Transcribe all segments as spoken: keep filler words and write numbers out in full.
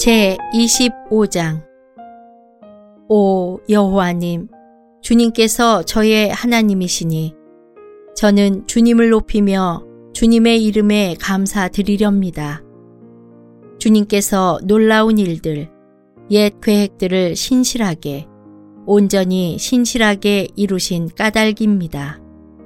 제이십오 장. 오 여호와님, 주님께서 저의 하나님이시니 저는 주님을 높이며 주님의 이름에 감사드리렵니다. 주님께서 놀라운 일들, 옛 계획들을 신실하게, 온전히 신실하게 이루신 까닭입니다.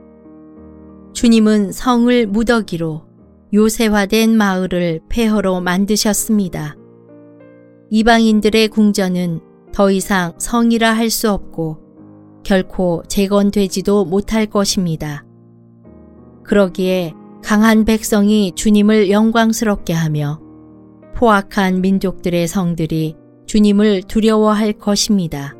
주님은 성을 무더기로 요새화된 마을을 폐허로 만드셨습니다. 이방인들의 궁전은 더 이상 성이라 할 수 없고 결코 재건되지도 못할 것입니다. 그러기에 강한 백성이 주님을 영광스럽게 하며 포악한 민족들의 성들이 주님을 두려워할 것입니다.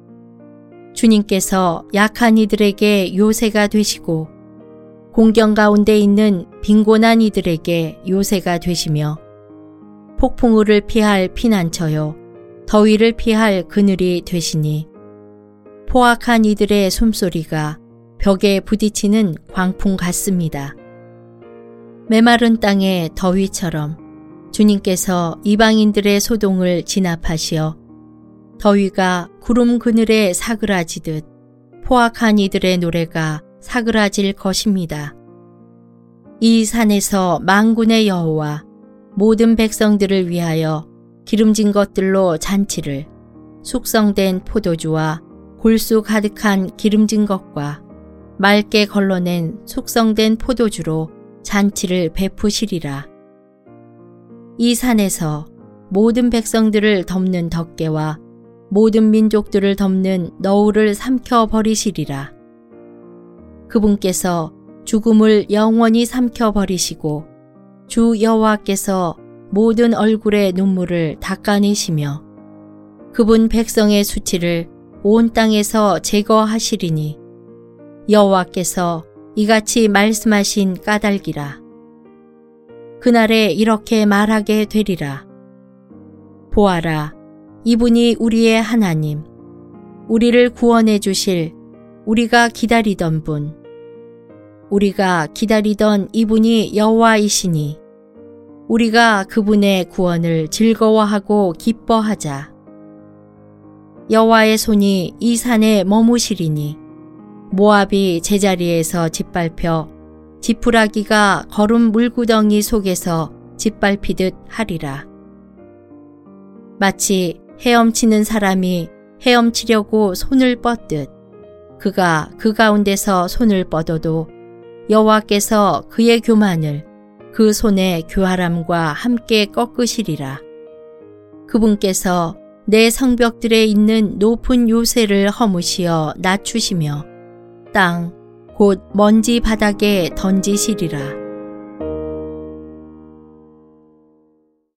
주님께서 약한 이들에게 요새가 되시고 공경 가운데 있는 빈곤한 이들에게 요새가 되시며 폭풍우를 피할 피난처요 더위를 피할 그늘이 되시니 포악한 이들의 숨소리가 벽에 부딪히는 광풍 같습니다. 메마른 땅의 더위처럼 주님께서 이방인들의 소동을 진압하시어 더위가 구름 그늘에 사그라지듯 포악한 이들의 노래가 사그라질 것입니다. 이 산에서 만군의 여호와 모든 백성들을 위하여 기름진 것들로 잔치를, 숙성된 포도주와 골수 가득한 기름진 것과 맑게 걸러낸 숙성된 포도주로 잔치를 베푸시리라. 이 산에서 모든 백성들을 덮는 덮개와 모든 민족들을 덮는 너울을 삼켜버리시리라. 그분께서 죽음을 영원히 삼켜버리시고 주 여호와께서 모든 얼굴의 눈물을 닦아내시며 그분 백성의 수치를 온 땅에서 제거하시리니 여호와께서 이같이 말씀하신 까닭이라. 그날에 이렇게 말하게 되리라. 보아라, 이분이 우리의 하나님, 우리를 구원해 주실 우리가 기다리던 분, 우리가 기다리던 이분이 여호와이시니 우리가 그분의 구원을 즐거워하고 기뻐하자. 여호와의 손이 이 산에 머무시리니 모압이 제자리에서 짓밟혀 지푸라기가 거름 물구덩이 속에서 짓밟히듯 하리라. 마치 헤엄치는 사람이 헤엄치려고 손을 뻗듯 그가 그 가운데서 손을 뻗어도 여호와께서 그의 교만을 그 손의 교활함과 함께 꺾으시리라. 그분께서 내 성벽들에 있는 높은 요새를 허무시어 낮추시며 땅 곧 먼지 바닥에 던지시리라.